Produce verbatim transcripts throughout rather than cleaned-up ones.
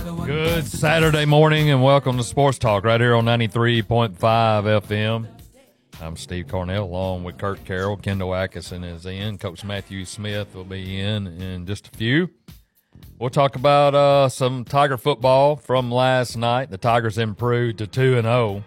Good Saturday morning and welcome to Sports Talk right here on ninety-three point five F M. I'm Steve Cornell along with Kurt Carroll. Kendall Atkinson is in. Coach Matthew Smith will be in in just a few. We'll talk about uh, some Tiger football from last night. The Tigers improved to two and oh.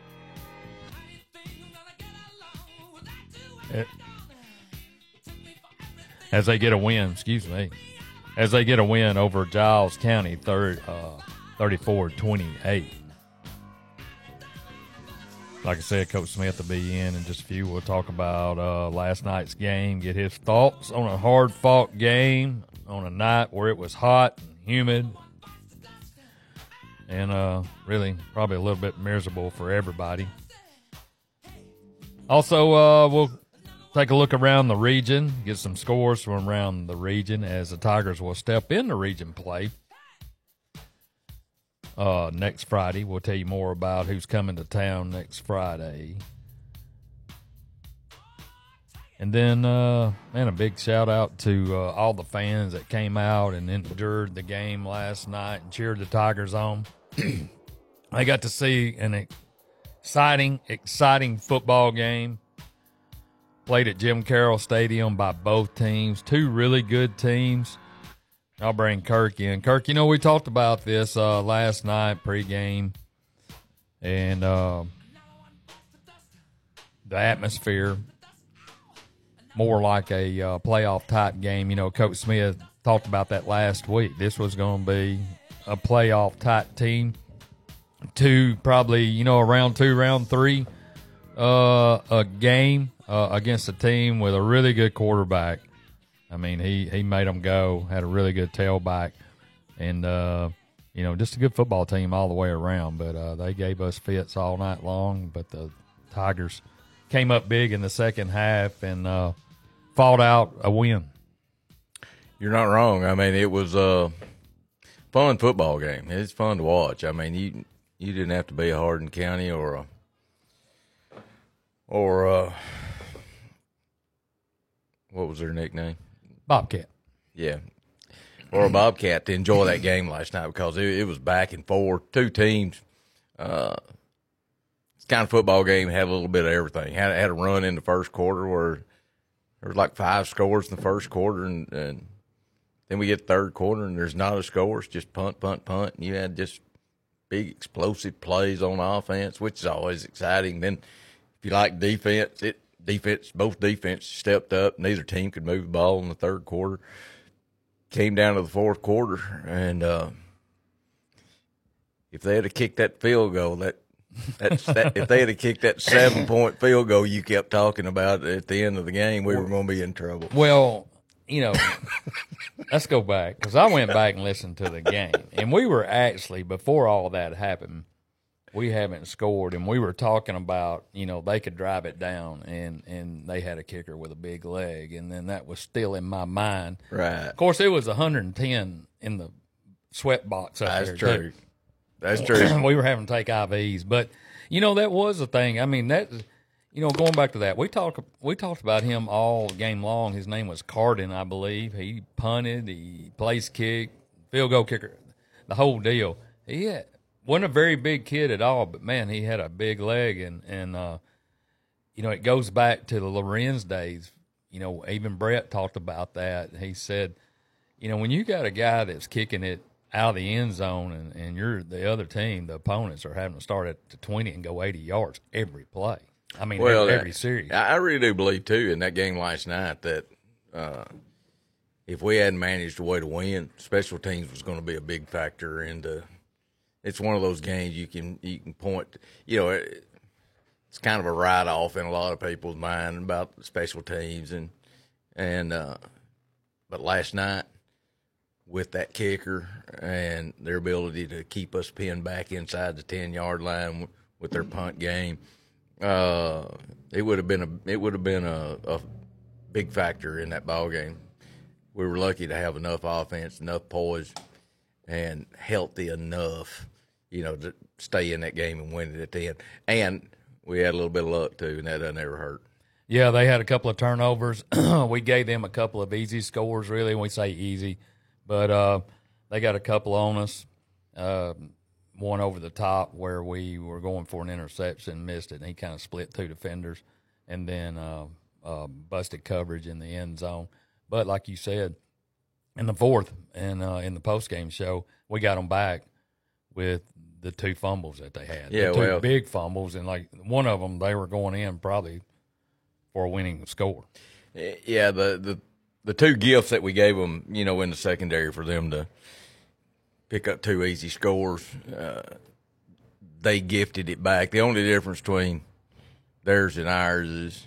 As they get a win, excuse me, as they get a win over Giles County, third, uh, thirty-four twenty-eight. Like I said, Coach Smith will be in in just a few. We'll talk about uh, last night's game, get his thoughts on a hard-fought game on a night where it was hot and humid and uh, really probably a little bit miserable for everybody. Also, uh, we'll take a look around the region, get some scores from around the region as the Tigers will step into region play uh, next Friday. We'll tell you more about who's coming to town next Friday. And then, uh, man, a big shout-out to uh, all the fans that came out and endured the game last night and cheered the Tigers on. I got to see an exciting, exciting football game played at Jim Carroll Stadium by both teams. Two really good teams. I'll bring Kirk in. Kirk, you know, we talked about this uh, last night pregame, and uh, the atmosphere, more like a uh, playoff-type game. You know, Coach Smith talked about that last week. This was going to be a playoff-type team. Two, probably, you know, a round two, round three, uh, a game uh, against a team with a really good quarterback. I mean, he, he made them go, had a really good tailback, and, uh, you know, just a good football team all the way around. But uh, they gave us fits all night long, but the Tigers came up big in the second half and uh, fought out a win. You're not wrong. I mean, it was a fun football game. It's fun to watch. I mean, you you didn't have to be a Hardin County or a or a, what was their nickname? Bobcat. Yeah. Or a Bobcat to enjoy that game last night because it, it was back and forth. Two teams. Uh, it's kind of football game, had a little bit of everything. Had, had a run in the first quarter where there was like five scores in the first quarter, and, and then we get third quarter and there's not a score. It's just punt, punt, punt. And you had just big explosive plays on offense, which is always exciting. Then if you like defense, it defense both defenses stepped up. Neither team could move the ball in the third quarter. Came down to the fourth quarter, and uh, if they had to kick that field goal, that that's that, if they had to kick that seven point field goal you kept talking about at the end of the game, we were going to be in trouble. Well, you know, let's go back because I went back and listened to the game, and we were actually before all that happened. We haven't scored, and we were talking about, you know, they could drive it down, and, and they had a kicker with a big leg, and then that was still in my mind. Right. Of course, it was one hundred ten in the sweat box up That's there. true. Too. That's true. We were having to take I Vs, but, you know, that was the thing. I mean, that, you know, going back to that, we talked we talked about him all game long. His name was Cardin, I believe. He punted, he place kick, field goal kicker, the whole deal. He had – wasn't a very big kid at all, but, man, he had a big leg. And, and uh, you know, it goes back to the Lorenz days. You know, even Brett talked about that. He said, you know, when you got a guy that's kicking it out of the end zone and, and you're the other team, the opponents are having to start at the twenty and go eighty yards every play. I mean, well, every, every series. I really do believe, too, in that game last night that uh, if we hadn't managed a way to win, special teams was going to be a big factor into – it's one of those games you can you can point, you know, it, it's kind of a write-off in a lot of people's mind about special teams. And, and uh, but last night, with that kicker and their ability to keep us pinned back inside the ten-yard line with their punt game, uh, it would have been a it would have been a, a big factor in that ball game. We were lucky to have enough offense, enough poise, and healthy enough, you know, to stay in that game and win it at the end. And we had a little bit of luck, too, and that doesn't ever hurt. Yeah, they had a couple of turnovers. We gave them a couple of easy scores, really. We say easy, but uh, they got a couple on us. uh, one over the top where we were going for an interception, missed it, and he kind of split two defenders, and then uh, uh, busted coverage in the end zone. But like you said, in the fourth and uh, in the postgame show, we got them back with the two fumbles that they had. Yeah, the two well, big fumbles, and like one of them, they were going in probably for a winning score. Yeah, the, the the two gifts that we gave them, you know, in the secondary for them to pick up two easy scores, uh, they gifted it back. The only difference between theirs and ours is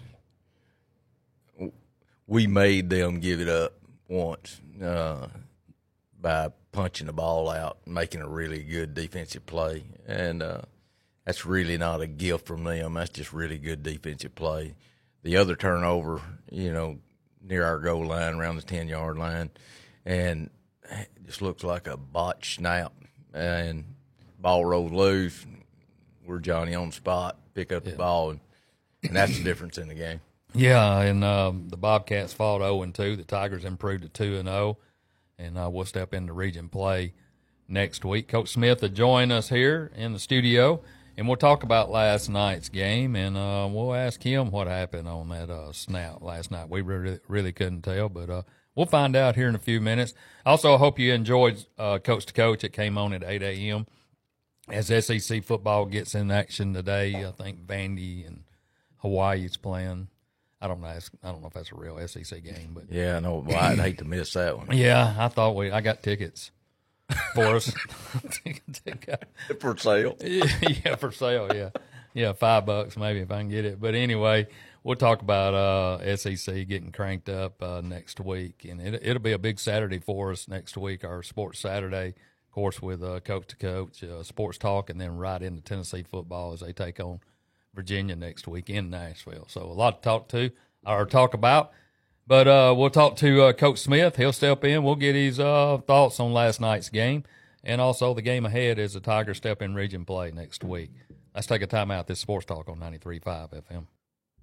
we made them give it up once uh, by punching the ball out and making a really good defensive play. And uh, that's really not a gift from them. That's just really good defensive play. The other turnover, you know, near our goal line, around the ten-yard line, and it just looks like a botched snap. And ball rolled loose. We're Johnny on the spot, pick up yeah. the ball, and, and that's the difference in the game. Yeah, and um, the Bobcats fought oh and two. The Tigers improved to two and oh, and uh, we'll step into region play next week. Coach Smith will join us here in the studio, and we'll talk about last night's game, and uh, we'll ask him what happened on that uh, snap last night. We really, really couldn't tell, but uh, we'll find out here in a few minutes. Also, I hope you enjoyed uh, Coach to Coach. It came on at eight a.m. as S E C football gets in action today. I think Vandy and Hawaii is playing. I don't know. I don't know if that's a real S E C game, but yeah, no, well, I'd hate to miss that one. Yeah, I thought we. I got tickets for us for sale. Yeah, for sale. Yeah, yeah, five bucks maybe if I can get it. But anyway, we'll talk about uh, S E C getting cranked up uh, next week, and it, it'll be a big Saturday for us next week. Our Sports Saturday, of course, with uh, Coach to Coach, uh, Sports Talk, and then right into Tennessee football as they take on Virginia next week in Nashville. So a lot to talk to or talk about. But uh, we'll talk to uh, Coach Smith. He'll step in. We'll get his uh, thoughts on last night's game and also the game ahead as the Tigers step in region play next week. Let's take a time out. This is Sports Talk on ninety-three point five F M.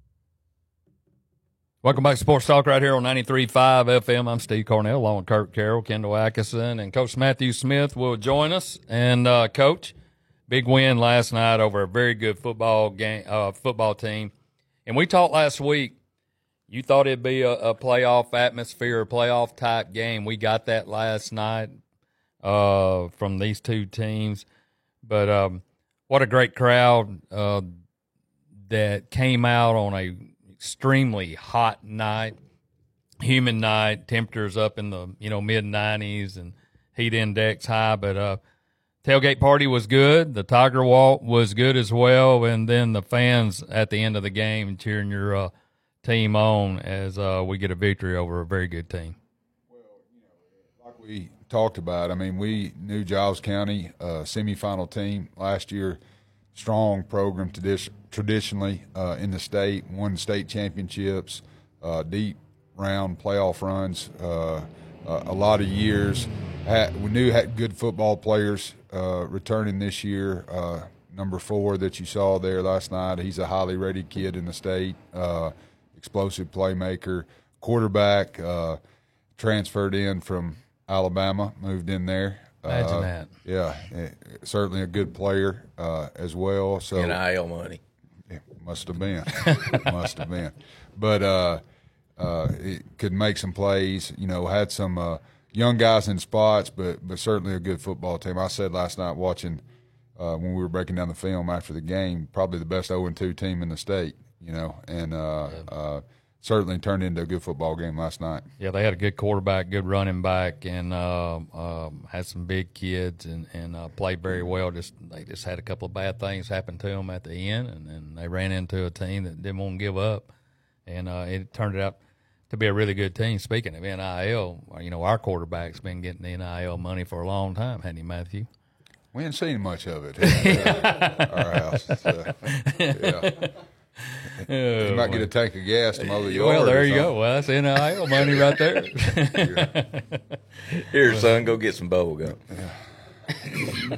Welcome back to Sports Talk right here on ninety-three point five F M. I'm Steve Cornell along with Kurt Carroll, Kendall Atkinson, and Coach Matthew Smith will join us. And, uh, Coach, big win last night over a very good football game, uh, football team. And we talked last week, you thought it'd be a, a playoff atmosphere, a playoff type game. We got that last night uh, from these two teams. But um, what a great crowd uh, that came out on a extremely hot night, humid night, temperatures up in the you know mid nineties and heat index high. But uh, tailgate party was good. The Tiger Walk was good as well. And then the fans at the end of the game cheering your uh, team on as uh, we get a victory over a very good team. Well, you know, like we talked about, I mean, we knew Giles County, uh, semifinal team last year, strong program tradi- traditionally uh, in the state, won state championships, uh, deep round playoff runs, uh, uh, a lot of years. Had, we knew had good football players uh, returning this year. Uh, number four that you saw there last night, he's a highly rated kid in the state, uh, explosive playmaker, quarterback, uh, transferred in from Alabama, moved in there. Imagine uh, that. Yeah, eh, certainly a good player uh, as well. So N I L money. yeah, must have been, must have been. But uh, uh, it could make some plays. You know, had some uh, young guys in spots, but but certainly a good football team. I said last night watching uh, when we were breaking down the film after the game, probably the best oh and two team in the state. You know, and uh, yeah. uh, certainly turned into a good football game last night. Yeah, they had a good quarterback, good running back, and uh, um, had some big kids and, and uh, played very well. Just They just had a couple of bad things happen to them at the end, and, and they ran into a team that didn't want to give up, and uh, it turned out to be a really good team. Speaking of N I L, you know, our quarterback's been getting the N I L money for a long time, hadn't he, Matthew? We hadn't seen much of it at our house. So, yeah. You might get a tank of gas to mow the yard. Well, there you go. Well, that's N I L money right there. Here, son, go get some bubble gum. Yeah.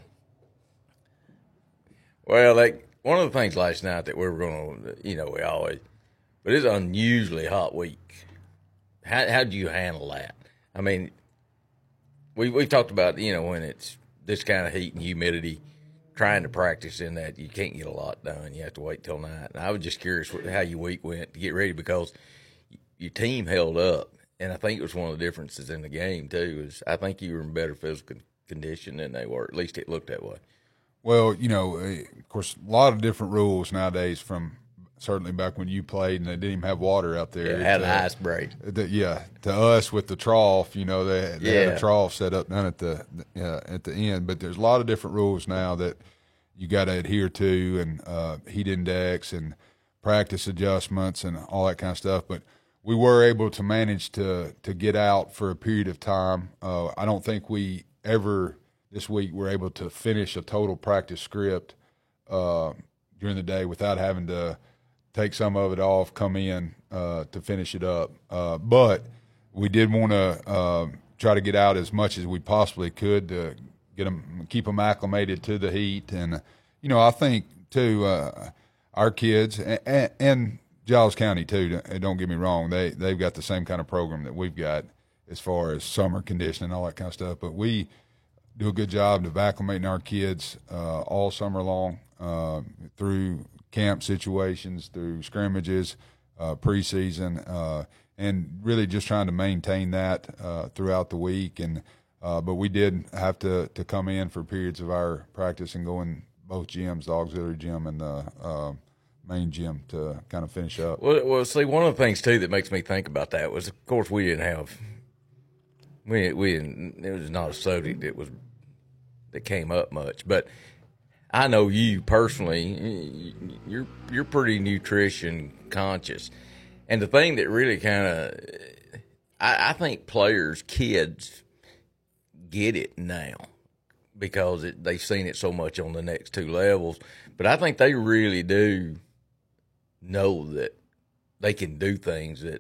Well, like one of the things last night that we were going to, you know, we always, but it's an unusually hot week. How how do you handle that? I mean, we we talked about, you know, when it's this kind of heat and humidity, trying to practice in that, you can't get a lot done. You have to wait till night. And I was just curious how your week went to get ready, because your team held up, and I think it was one of the differences in the game too. Is I think you were in better physical condition than they were. At least it looked that way. Well, you know, of course, a lot of different rules nowadays from certainly back when you played and they didn't even have water out there. Yeah, it had an uh, ice break. The, yeah, to us with the trough, you know, they, they yeah. had a trough set up down at the uh, at the end. But there's a lot of different rules now that you got to adhere to, and uh, heat index and practice adjustments and all that kind of stuff. But we were able to manage to to get out for a period of time. Uh, I don't think we ever this week were able to finish a total practice script uh, during the day without having to take some of it off, come in uh, to finish it up. Uh, but we did want to uh, try to get out as much as we possibly could to get them, keep them acclimated to the heat. And, you know, I think, too, uh, our kids and, and Giles County, too, don't get me wrong, they, they've got the same kind of program that we've got as far as summer conditioning and all that kind of stuff. But we do a good job of acclimating our kids uh, all summer long uh, through camp situations, through scrimmages, uh, preseason, uh, and really just trying to maintain that uh, throughout the week. And uh, but we did have to, to come in for periods of our practice and go in both gyms, the auxiliary gym and the uh, main gym, to kind of finish up. Well, well, see, one of the things too that makes me think about that was, of course, we didn't have we we didn't, it was not a subject that was that came up much, but I know you personally, you're you're pretty nutrition conscious, and the thing that really kind of, I, I think players, kids, get it now because it, they've seen it so much on the next two levels. But I think they really do know that they can do things that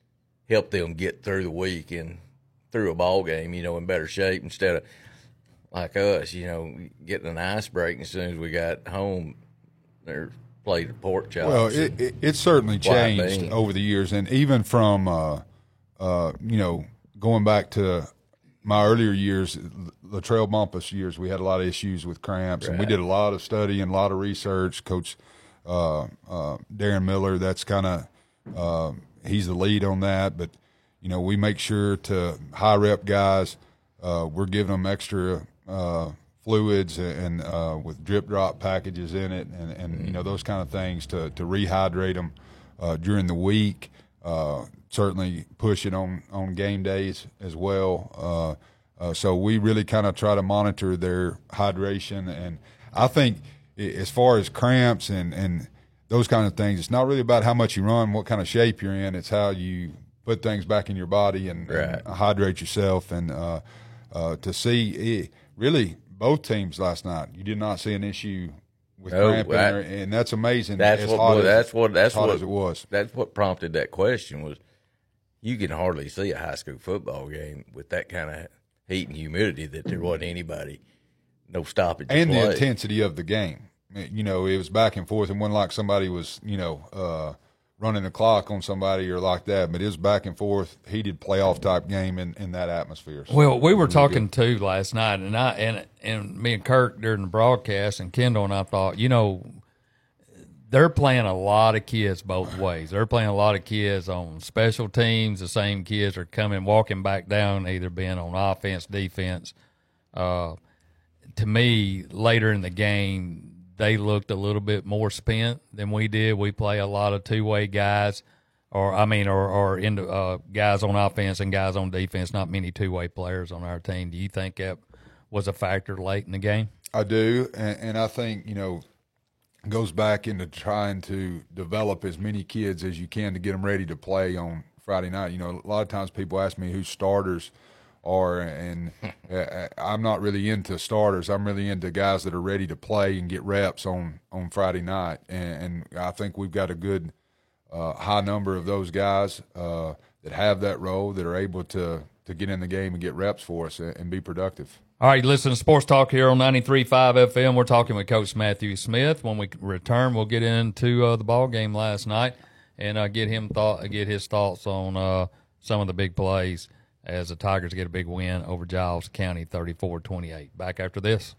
help them get through the week and through a ball game, you know, in better shape, instead of like us, you know, getting an ice break as soon as we got home. They're played pork chops. Well, it, it, it's certainly changed bean. over the years, and even from uh, uh, you know, going back to my earlier years, Latrell Bumpus years, we had a lot of issues with cramps, right. and we did a lot of study and a lot of research. Coach uh, uh, Darren Miller, that's kind of uh, he's the lead on that, but you know, we make sure to high rep guys, uh, we're giving them extra uh, fluids and uh, with drip drop packages in it, and, and mm-hmm. you know, those kind of things to to rehydrate them uh, during the week. Uh, certainly push it on, on game days as well. Uh, uh, so we really kind of try to monitor their hydration. And I think as far as cramps and, and those kind of things, it's not really about how much you run, what kind of shape you're in. It's how you put things back in your body and, right. and hydrate yourself. And uh, uh, to see it, really both teams last night, you did not see an issue with no, cramping, I, or, and that's amazing. That's as what. Hot Well, as, that's what. That's hot what as it was. That's what prompted that question. Was you can hardly see a high school football game with that kind of heat and humidity that there wasn't anybody, no stoppage, and play. the intensity of the game. You know, it was back and forth, and wasn't like somebody was, you know, uh, running the clock on somebody or like that. But it was back and forth, heated playoff type game in, in that atmosphere. So well, we were really talking good. too last night, and I and and me and Kirk during the broadcast, and Kendall and I thought, you know, they're playing a lot of kids both ways. They're playing a lot of kids on special teams. The same kids are coming, walking back down, either being on offense, defense. Uh, to me, later in the game, they looked a little bit more spent than we did. We play a lot of two-way guys, or I mean, or, or into, uh, guys on offense and guys on defense, not many two-way players on our team. Do you think that was a factor late in the game? I do, and, and I think, you know, goes back into trying to develop as many kids as you can to get them ready to play on Friday night. You know, a lot of times people ask me who starters are, and I'm not really into starters. I'm really into guys that are ready to play and get reps on, on Friday night. And, and I think we've got a good uh, high number of those guys uh, that have that role, that are able to, to get in the game and get reps for us and, and be productive. All right, listen to Sports Talk here on ninety-three point five F M. We're talking with Coach Matthew Smith. When we return, we'll get into uh, the ball game last night and uh, get him thought, get his thoughts on uh, some of the big plays as the Tigers get a big win over Giles County thirty-four twenty-eight. Back after this.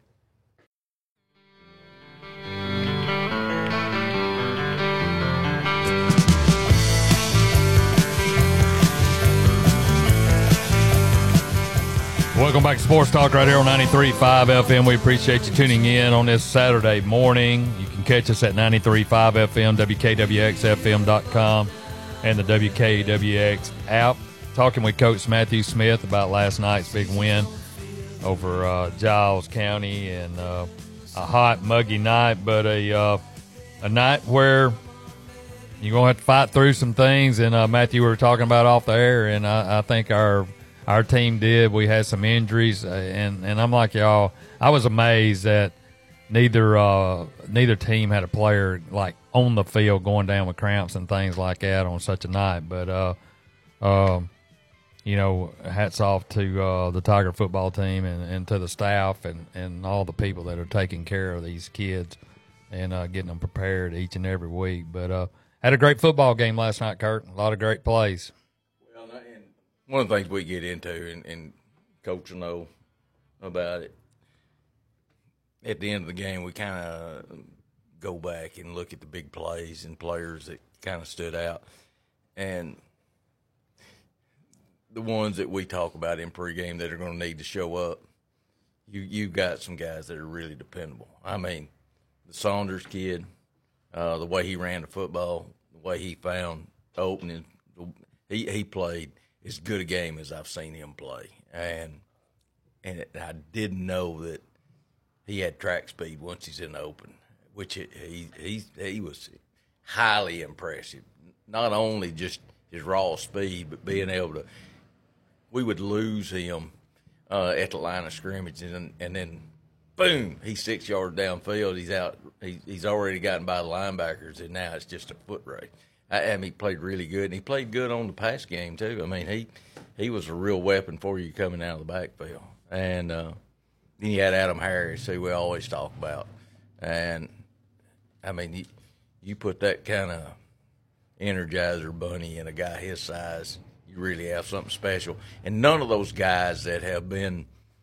Welcome back to Sports Talk right here on ninety-three point five F M. We appreciate you tuning in on this Saturday morning. You can catch us at ninety-three point five F M, W K W X F M dot com, and the W K W X app. Talking with Coach Matthew Smith about last night's big win over uh, Giles County, and uh, a hot, muggy night, but a uh, a night where you're going to have to fight through some things. And uh, Matthew, we were talking about off the air, and I, I think our – Our team did. We had some injuries, uh, and, and I'm like y'all. I was amazed that neither uh, neither team had a player like on the field going down with cramps and things like that on such a night. But uh, uh, you know, hats off to uh, the Tiger football team and, and to the staff and, and all the people that are taking care of these kids and uh, getting them prepared each and every week. But uh, had a great football game last night, Kurt. A lot of great plays. One of the things we get into, and, and Coach will know about it, at the end of the game, we kind of go back and look at the big plays and players that kind of stood out. And the ones that we talk about in pregame that are going to need to show up, you, you've got some guys that are really dependable. I mean, the Saunders kid, uh, the way he ran the football, the way he found opening, he, he played as good a game as I've seen him play, and and it, I didn't know that he had track speed once he's in the open, which he he he, he was highly impressive. Not only just his raw speed, but being able to. We would lose him uh, at the line of scrimmage, and and then boom, he's six yards downfield. He's out. He, he's already gotten by the linebackers, and now it's just a foot race. I, I mean, he played really good, and he played good on the pass game too. I mean, he he was a real weapon for you coming out of the backfield. And uh, then you had Adam Harris, who we always talk about. And, I mean, you, you put that kind of Energizer bunny in a guy his size, you really have something special. And none of those guys that have been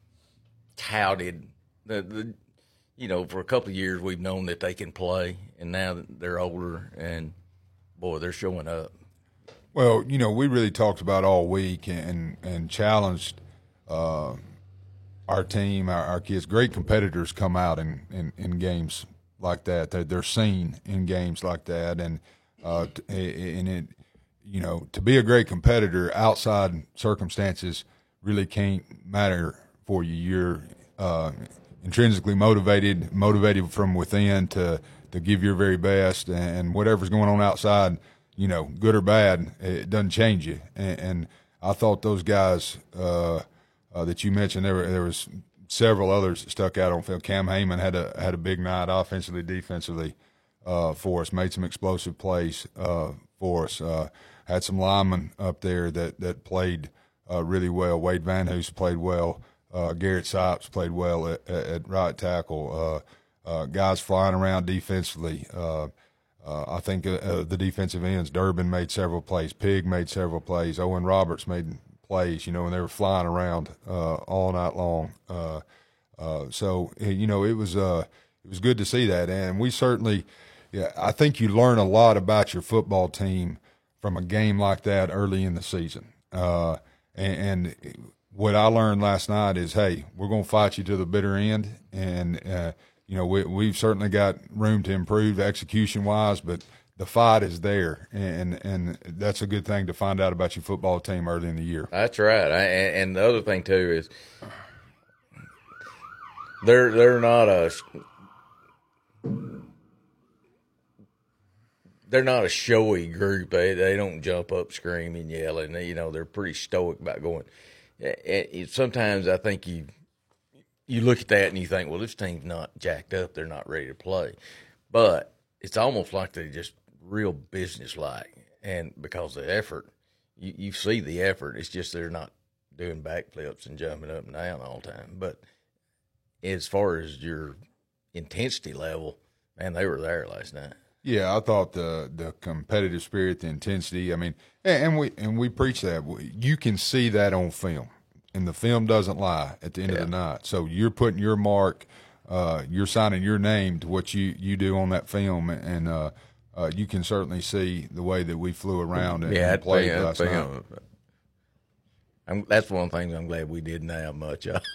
touted, the, the you know, for a couple of years we've known that they can play, and now that they're older and – boy, they're showing up. Well, you know, we really talked about all week and and challenged uh, our team, our, our kids. Great competitors come out in, in, in games like that. They're, they're seen in games like that, and uh, and it, you know, to be a great competitor outside circumstances really can't matter for you. You're uh, intrinsically motivated, motivated from within to. to give your very best, and whatever's going on outside, you know, good or bad, it doesn't change you. And, and I thought those guys uh, uh, that you mentioned, there were, there was several others that stuck out on field. Cam Heyman had a had a big night offensively, defensively uh, for us, made some explosive plays uh, for us. Uh, had some linemen up there that that played uh, really well. Wade Van Hoos played well. Uh, Garrett Sipes played well at, at, at right tackle. Uh, Uh, guys flying around defensively. Uh, uh, I think uh, uh, the defensive ends, Durbin made several plays. Pig made several plays. Owen Roberts made plays, you know, and they were flying around uh, all night long. Uh, uh, so, you know, it was uh, it was good to see that. And we certainly, yeah, I think you learn a lot about your football team from a game like that early in the season. Uh, and, and what I learned last night is, hey, we're going to fight you to the bitter end. And, uh, You know, we, we've certainly got room to improve execution-wise, but the fight is there, and and that's a good thing to find out about your football team early in the year. That's right. I, and the other thing, too, is they're they're not a they're not a showy group. They they don't jump up screaming, yelling. You know, they're pretty stoic about going. It, it, sometimes I think you – You look at that and you think, well, this team's not jacked up. They're not ready to play. But it's almost like they're just real business-like. And because of the effort, you, you see the effort. It's just they're not doing backflips and jumping up and down all the time. But as far as your intensity level, man, they were there last night. Yeah, I thought the the competitive spirit, the intensity. I mean, and, and we and we preach that. You can see that on film, and the film doesn't lie at the end yeah. of the night. So you're putting your mark, uh, you're signing your name to what you, you do on that film, and uh, uh, you can certainly see the way that we flew around and, yeah, and played yeah, last night. I'm, that's one of the things I'm glad we didn't have much of.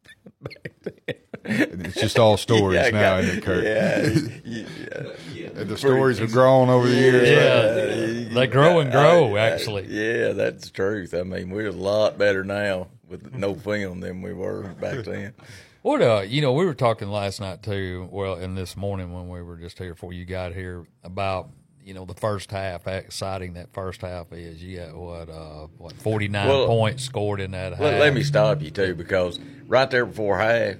It's just all stories yeah, now, got, isn't it, Kurt? Yeah, yeah, yeah. The stories have grown over the years. Yeah, they grow and grow, I, actually. I, yeah, that's the truth. I mean, we're a lot better now with no film than we were back then. What, uh, you know, we were talking last night, too, well, and this morning when we were just here before you got here, about, you know, the first half, how exciting that first half is. You got, what, uh, what forty-nine well, points scored in that half. Let, let me stop you, too, because right there before half,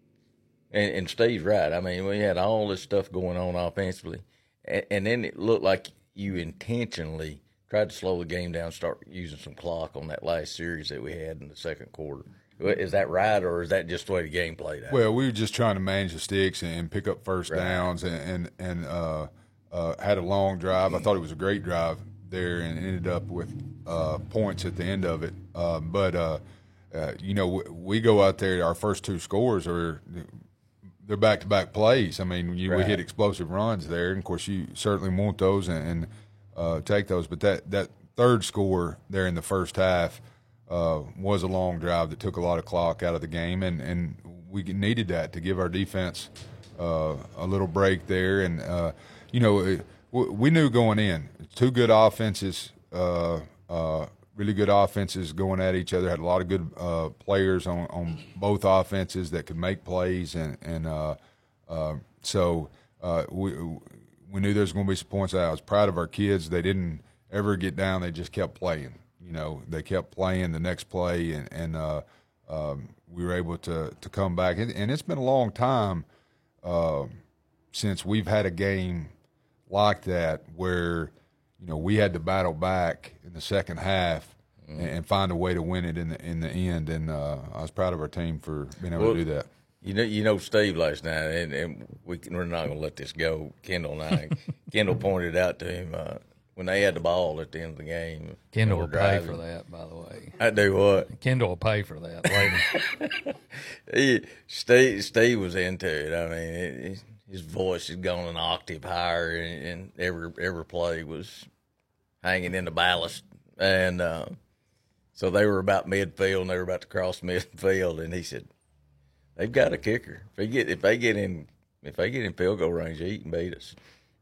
and, and Steve's right. I mean, we had all this stuff going on offensively, and, and then it looked like you intentionally tried to slow the game down, start using some clock on that last series that we had in the second quarter. Is that right, or is that just the way the game played out? Well, we were just trying to manage the sticks and pick up first right. downs, and and, and uh, uh, had a long drive. I thought it was a great drive there, and ended up with uh, points at the end of it. Uh, but uh, uh, you know, we, we go out there. Our first two scores are they're back-to-back plays. I mean, you, right. we hit explosive runs there, and of course, you certainly want those and, and uh, take those. But that that third score there in the first half. Uh, was a long drive that took a lot of clock out of the game, and, and we needed that to give our defense uh, a little break there. And, uh, you know, it, we knew going in, two good offenses, uh, uh, really good offenses going at each other, had a lot of good uh, players on, on both offenses that could make plays. And, and uh, uh, so uh, we, we knew there was going to be some points out. I was proud of our kids. They didn't ever get down. They just kept playing. You know, they kept playing the next play, and, and uh, um, we were able to, to come back. And, and it's been a long time uh, since we've had a game like that where, you know, we had to battle back in the second half mm. and, and find a way to win it in the in the end. And uh, I was proud of our team for being able well, to do that. You know, you know, Steve last night, and, and we can, we're not going to let this go. Kendall and I, Kendall pointed out to him uh, – when they had the ball at the end of the game. Kendall will pay for that, by the way. I do what? Kendall will pay for that later. he, Steve, Steve was into it. I mean, it, his voice had gone an octave higher, and, and every every play was hanging in the ballast. And uh, so they were about midfield, and they were about to cross midfield, and he said, "They've got a kicker. If they get if they get in if they get in field goal range, he can beat us."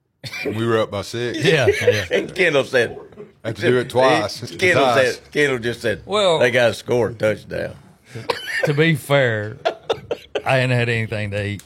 We were up by six. Yeah, yeah. And Kendall said, "I have to do it twice." He, Kendall twice. said, "Kendall just said, well, they got to score a touchdown." To be fair, I hadn't had anything to eat,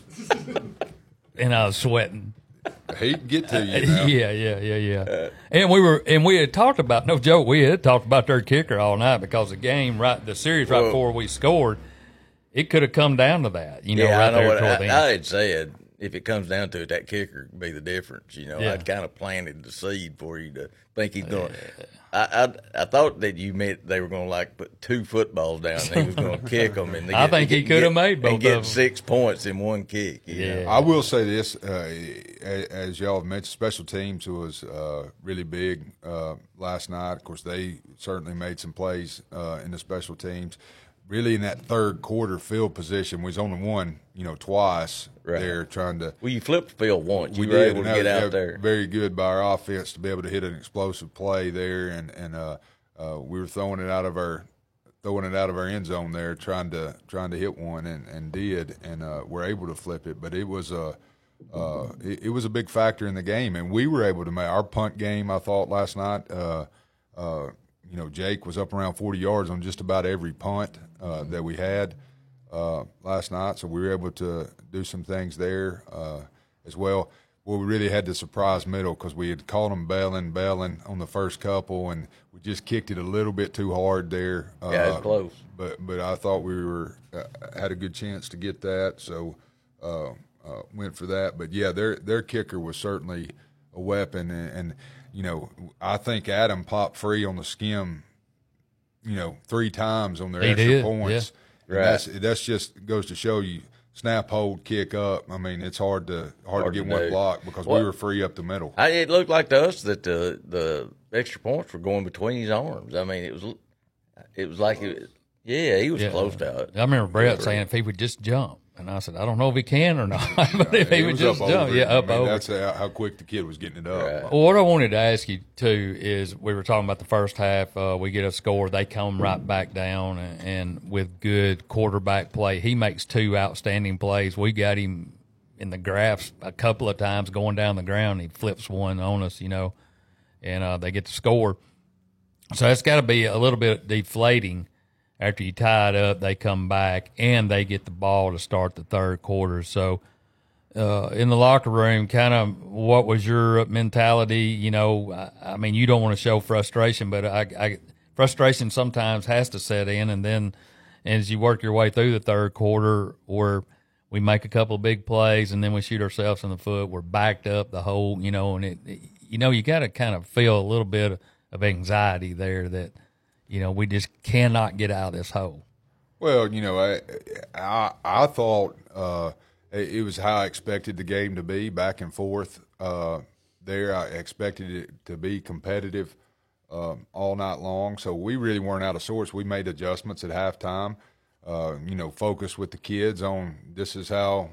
and I was sweating. He'd can get to you. Now. Yeah, yeah, yeah, yeah. And we were, and we had talked about no joke. We had talked about their kicker all night because the game, right, the series right well, before we scored, it could have come down to that. You know, yeah, right I know there what toward I, the end. I had said. If it comes down to it, that kicker would be the difference. You know, yeah. I'd kind of planted the seed for you to think he's going. I, I I thought that you meant they were going to like put two footballs down and he was going to kick them. And I get, think he could have made both and get of them. six points in one kick. Yeah, know? I will say this: uh, as y'all have mentioned, special teams was uh, really big uh, last night. Of course, they certainly made some plays uh, in the special teams. Really, in that third quarter field position, we was only one, you know, twice right. there trying to. Well, you flipped the field once. You we were did, able to get out there. Very good by our offense to be able to hit an explosive play there, and and uh, uh, we were throwing it out of our throwing it out of our end zone there, trying to trying to hit one, and, and did, and uh, we're able to flip it. But it was a uh, it, it was a big factor in the game, and we were able to make our punt game. I thought last night. Uh, uh, You know, Jake was up around forty yards on just about every punt uh, that we had uh, last night, so we were able to do some things there uh, as well. Well, we really had the surprise middle because we had caught them bailing, bailing on the first couple, and we just kicked it a little bit too hard there. Uh, yeah, it's close. But but I thought we were uh, had a good chance to get that, so uh, uh, went for that. But yeah, their their kicker was certainly a weapon, and, and you know, I think Adam popped free on the skim, you know, three times on their he extra did, points. Yeah. Right. That's, that's just goes to show you snap, hold, kick up. I mean, it's hard to hard, Hard to to get one do. block because Well, we were free up the middle. I, it looked like to us that the the extra points were going between his arms. I mean, it was it was like it, yeah, he was Yeah. close to it. I remember Brett saying if he would just jump. And I said, I don't know if he can or not, but if he It would was just up jump, over yeah, it. I up mean, over. That's how, how quick the kid was getting it up. Right. Well, what I wanted to ask you too is we were talking about the first half. Uh, we get a score, they come right back down, and, and with good quarterback play, he makes two outstanding plays. We got him in the graphs a couple of times going down the ground. He flips one on us, you know, and uh, they get the score. So that's got to be a little bit deflating. After you tie it up, they come back and they get the ball to start the third quarter. So. Uh, in the locker room, kind of what was your mentality? You know, I, I mean, you don't want to show frustration, but I, I, frustration sometimes has to set in. And then as you work your way through the third quarter, where we make a couple of big plays and then we shoot ourselves in the foot, we're backed up the whole, you know, and it, it you know, you got to kind of feel a little bit of anxiety there that, you know, we just cannot get out of this hole. Well, you know, I I, I thought uh, it, it was how I expected the game to be, back and forth. Uh, there, I expected it to be competitive um, all night long. So we really weren't out of sorts. We made adjustments at halftime. Uh, you know, focused with the kids on this is how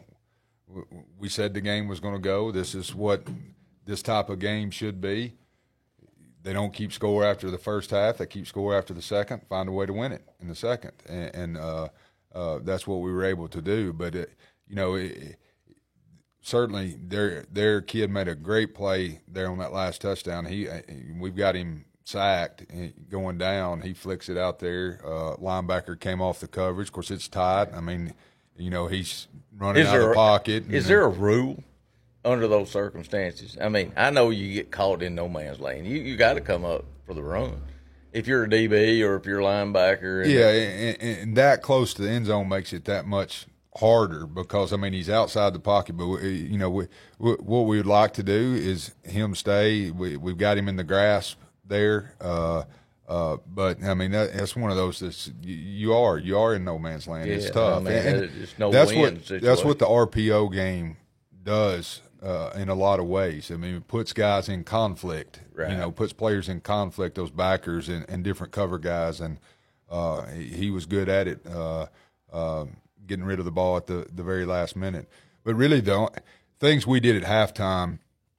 we said the game was going to go. This is what this type of game should be. They don't keep score after the first half. They keep score after the second, find a way to win it in the second. And, and uh, uh, that's what we were able to do. But, it, you know, it, certainly their their kid made a great play there on that last touchdown. He We've got him sacked going down. He flicks it out there. Uh, linebacker came off the coverage. Of course, it's tight. I mean, you know, he's running Is out there of the a- pocket. Is there a rule under those circumstances? I mean, I know you get caught in no man's lane. You you got to come up for the run. If you're a D B or if you're a linebacker. And Yeah, and, and that close to the end zone makes it that much harder because, I mean, he's outside the pocket. But, we, you know, we, we, what we would like to do is him stay. We, we've got him in the grasp there. Uh, uh, but, I mean, that, that's one of those that's you, you are. You are in no man's land. Yeah, it's tough. I mean, And it's no that's win what situation. That's what the R P O game does uh, in a lot of ways. I mean, it puts guys in conflict. Right. You know, puts players in conflict, those backers and, and different cover guys. And uh, he, he was good at it, uh, uh, getting rid of the ball at the, the very last minute. But really, the things we did at halftime,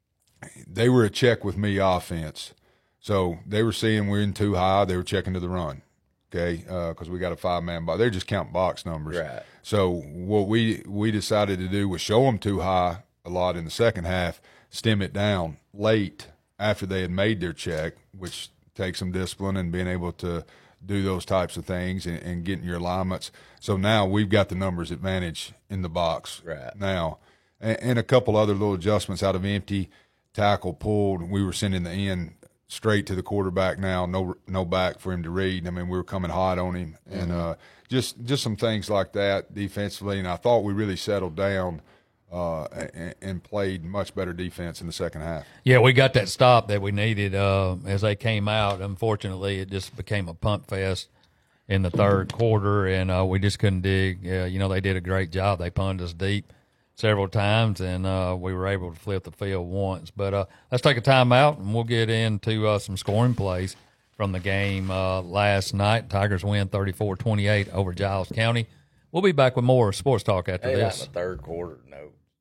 they were a check with me offense. So they were seeing we're in too high. They were checking to the run, okay, because uh, we got a five-man box. They're just counting box numbers. Right. So what we we decided to do was show them too high a lot in the second half, stem it down late after they had made their check, which takes some discipline and being able to do those types of things and, and getting your alignments. So now we've got the numbers advantage in the box Right. now. And, and a couple other little adjustments out of empty, tackle pulled. We were sending the end straight to the quarterback now, no no back for him to read. I mean, we were coming hot on him. Mm-hmm. And uh, just, just some things like that defensively. And I thought we really settled down uh, and, and played much better defense in the second half. Yeah, we got that stop that we needed uh, as they came out. Unfortunately, it just became a punt fest in the third quarter, and uh, we just couldn't dig. Uh, you know, they did a great job. They punted us deep several times, and uh, we were able to flip the field once. But uh, let's take a timeout, and we'll get into uh, some scoring plays from the game uh, last night. Tigers win thirty-four twenty-eight over Giles County. We'll be back with more sports talk after Hey, this. not in the third quarter, no.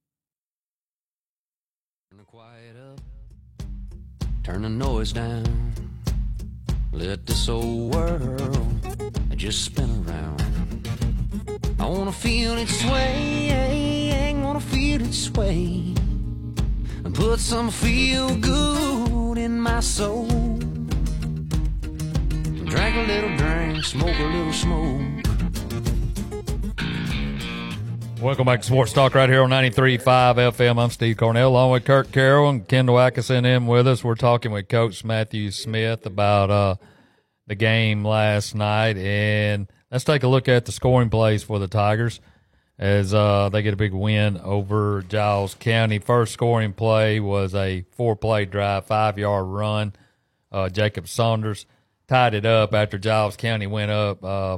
Turn the quiet up, turn the noise down. Let this old world just spin around. I wanna feel it sway, wanna feel it sway, and put some feel good in my soul. Drink a little drink, smoke a little smoke. Welcome back to Sports Talk right here on ninety-three point five F M. I'm Steve Cornell, along with Kirk Carroll and Kendall Atkinson in with us. We're talking with Coach Matthew Smith about uh, the game last night. And let's take a look at the scoring plays for the Tigers as uh, they get a big win over Giles County. First scoring play was a four-play drive, five-yard run. Uh, Jacob Saunders tied it up after Giles County went up uh,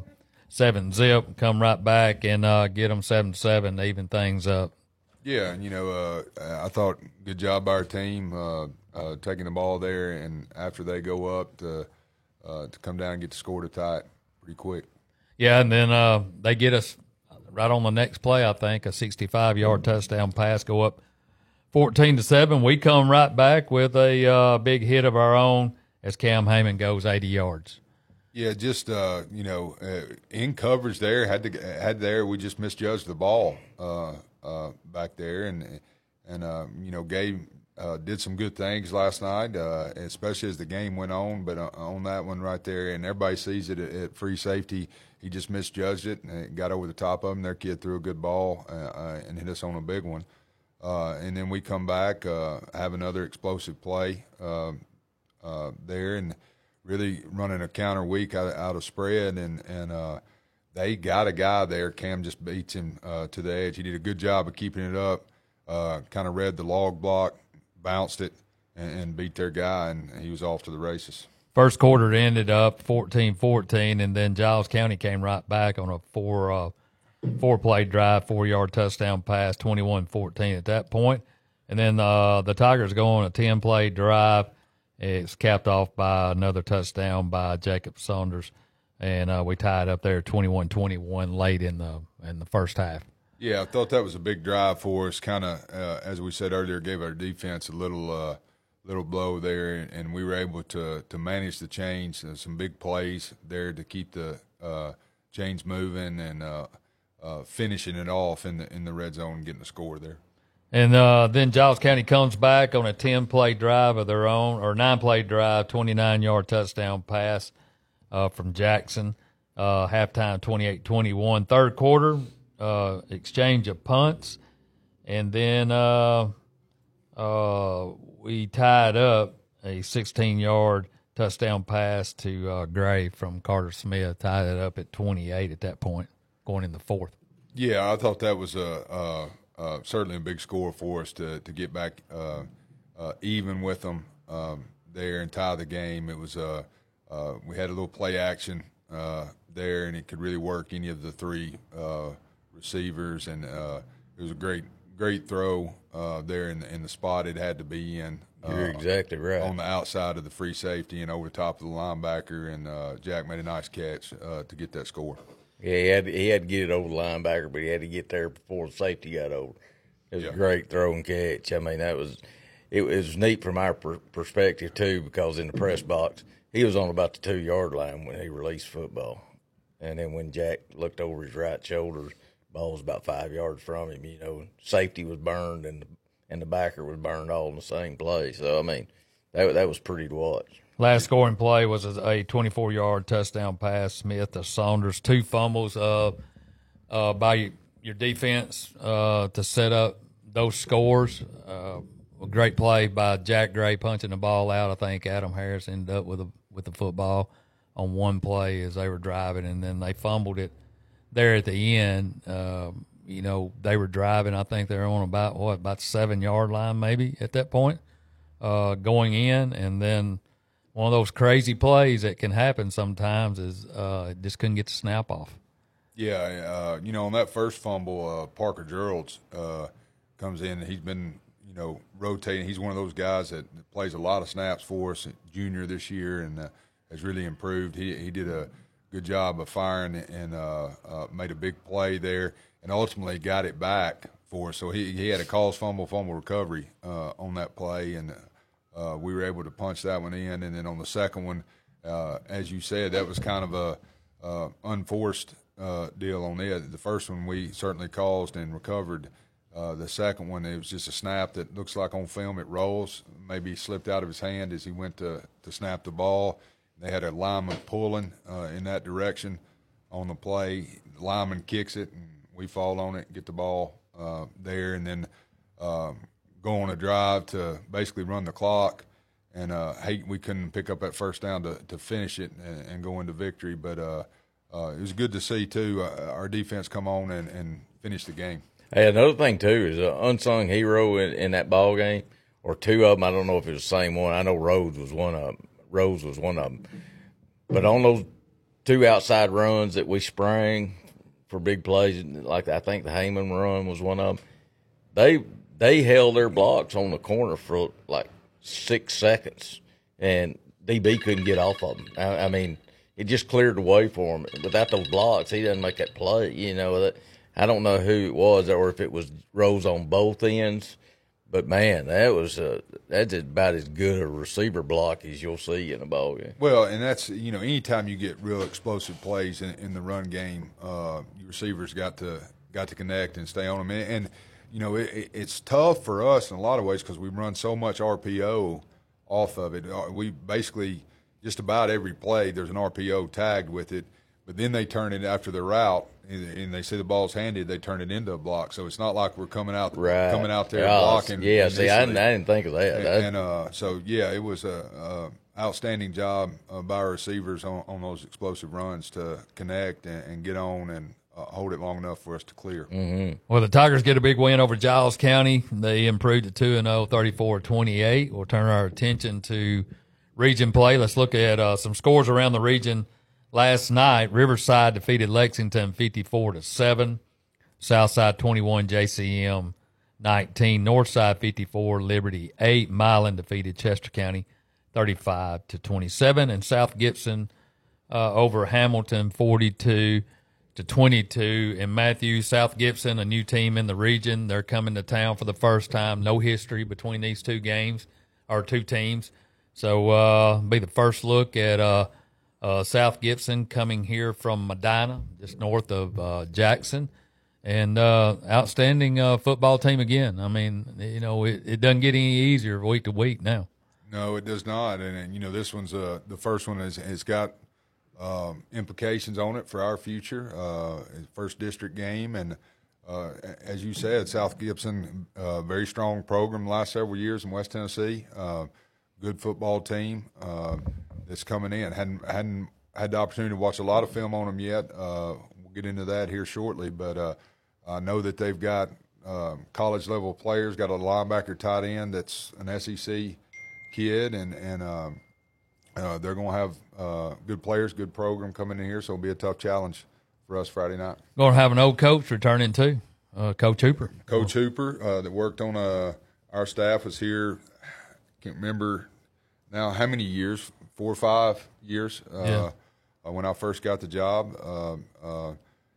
seven zip, come right back and uh, get them seven seven, even things up. Yeah, and you know, uh, I thought good job by our team uh, uh, taking the ball there, and after they go up to uh, to come down and get the score to tie it pretty quick. Yeah, and then uh, they get us right on the next play. I think a sixty-five yard touchdown pass, go up fourteen to seven. We come right back with a uh, big hit of our own as Cam Heyman goes eighty yards. Yeah, just uh, you know, uh, in coverage there, had to had there. We just misjudged the ball uh, uh, back there, and and uh, you know, Gabe uh, did some good things last night, uh, especially as the game went on. But uh, on that one right there, and everybody sees it at, at free safety, he just misjudged it and it got over the top of him. Their kid threw a good ball uh, uh, and hit us on a big one, uh, and then we come back, uh, have another explosive play uh, uh, there, and really running a counter weak out, out of spread, and and uh, they got a guy there. Cam just beats him uh, to the edge. He did a good job of keeping it up, uh, kind of read the log block, bounced it, and, and beat their guy, and he was off to the races. First quarter it ended up fourteen fourteen, and then Giles County came right back on a four uh, four play drive, four yard touchdown pass, twenty-one fourteen at that point. And then uh, the Tigers go on a ten play drive. It's capped off by another touchdown by Jacob Saunders, and uh, we tied up there twenty-one twenty-one late in the in the first half. Yeah, I thought that was a big drive for us. Kind of, uh, as we said earlier, gave our defense a little uh, little blow there, and we were able to to manage the chains. Uh, some big plays there to keep the uh, chains moving and uh, uh, finishing it off in the in the red zone, getting the score there. And uh, then Giles County comes back on a ten play drive of their own, or nine play drive, twenty-nine yard touchdown pass uh, from Jackson. Uh, halftime twenty-eight twenty-one. Third quarter, uh, exchange of punts. And then uh, uh, we tied up a sixteen yard touchdown pass to uh, Gray from Carter Smith, tied it up at twenty-eight at that point, going in the fourth. Yeah, I thought that was a uh, – Uh, certainly a big score for us to to get back uh, uh, even with them um, there and tie the game. It was uh, uh, we had a little play action uh, there, and it could really work any of the three uh, receivers. And uh, it was a great great throw uh, there in the, in the spot it had to be in. Uh, You're exactly right. On the outside of the free safety and over the top of the linebacker, and uh, Jack made a nice catch uh, to get that score. Yeah, he had, he had to get it over the linebacker, but he had to get there before the safety got over. It was yeah. a great throw and catch. I mean, that was it was neat from our per- perspective, too, because in the press box, he was on about the two-yard line when he released football. And then when Jack looked over his right shoulder, the ball was about five yards from him. You know, safety was burned and the, and the backer was burned all in the same play. So, I mean, that that was pretty to watch. Last scoring play was a twenty-four yard touchdown pass, Smith to Saunders. Two fumbles uh, uh, by your defense uh, to set up those scores. Uh, a great play by Jack Gray punching the ball out. I think Adam Harris ended up with a with the football on one play as they were driving, and then they fumbled it there at the end. Uh, you know, they were driving. I think they were on about, what, about the seven-yard line maybe at that point uh, going in, and then – one of those crazy plays that can happen sometimes is uh, just couldn't get the snap off. Yeah, uh, you know, on that first fumble, uh, Parker Geralds uh, comes in. He's been, you know, rotating. He's one of those guys that plays a lot of snaps for us, junior this year, and uh, has really improved. He he did a good job of firing and uh, uh, made a big play there, and ultimately got it back for us. So he, he had a cause fumble, fumble recovery uh, on that play, and – Uh, we were able to punch that one in, and then on the second one, uh, as you said, that was kind of a uh, unforced uh, deal on it. The first one we certainly caused and recovered. Uh, the second one, it was just a snap that looks like on film it rolls. Maybe he slipped out of his hand as he went to, to snap the ball. They had a lineman pulling uh, in that direction on the play. The lineman kicks it, and we fall on it, get the ball uh, there, and then um, – go on a drive to basically run the clock, and uh, hey, we couldn't pick up that first down to, to finish it and, and go into victory. But uh, uh, it was good to see, too, uh, our defense come on and, and finish the game. Hey, another thing, too, is an unsung hero in, in that ball game, or two of them. I don't know if it was the same one. I know Rhodes was one of them. Rhodes was one of them. But on those two outside runs that we sprang for big plays, like I think the Heyman run was one of them. They they held their blocks on the corner for like six seconds, and D B couldn't get off of them. I, I mean, it just cleared the way for him. Without those blocks, he doesn't make that play. You know, that, I don't know who it was or if it was Rose on both ends, but man, that was uh, that's about as good a receiver block as you'll see in a ball game. Well, and that's, you know, anytime you get real explosive plays in, in the run game, uh, your receivers got to got to connect and stay on them. And, and you know, it, it's tough for us in a lot of ways because we run so much R P O off of it. We basically just about every play there's an R P O tagged with it, but then they turn it after the route and they see the ball's handed, they turn it into a block. So it's not like we're coming out right. coming out there yeah, blocking. Yeah, see, I didn't, I didn't think of that. And, and uh, so yeah, it was a, a outstanding job uh, by our receivers on, on those explosive runs to connect and, and get on and uh, hold it long enough for us to clear. Mm-hmm. Well, the Tigers get a big win over Giles County. They improved to two and oh, thirty-four twenty-eight. We'll turn our attention to region play. Let's look at uh, some scores around the region. Last night, Riverside defeated Lexington fifty-four to seven. Southside twenty-one, J C M nineteen. Northside fifty-four, Liberty eight. Milan defeated Chester County thirty-five to twenty-seven. And South Gibson uh, over Hamilton forty-two to twenty-two. And Matthew, South Gibson, a new team in the region. They're coming to town for the first time. No history between these two games or two teams. So uh, be the first look at uh, uh, South Gibson coming here from Medina, just north of uh, Jackson. And uh, outstanding uh, football team again. I mean, you know, it, it doesn't get any easier week to week now. No, it does not. And, and you know, this one's uh, the first one has, has got um, implications on it for our future. Uh, first district game. And uh, as you said, South Gibson, uh, very strong program the last several years in West Tennessee. Uh, good football team uh, that's coming in. Hadn't hadn't had the opportunity to watch a lot of film on them yet. Uh, we'll get into that here shortly, but uh, I know that they've got uh, college level players. Got a linebacker tight end that's an S E C kid, and and um, uh, they're going to have uh, good players, good program coming in here. So it'll be a tough challenge for us Friday night. Going to have an old coach returning too, uh, Coach Hooper. Coach Hooper uh, that worked on uh, our staff was here. Can't remember now how many years, four or five years uh, yeah. uh, when I first got the job. Uh, uh,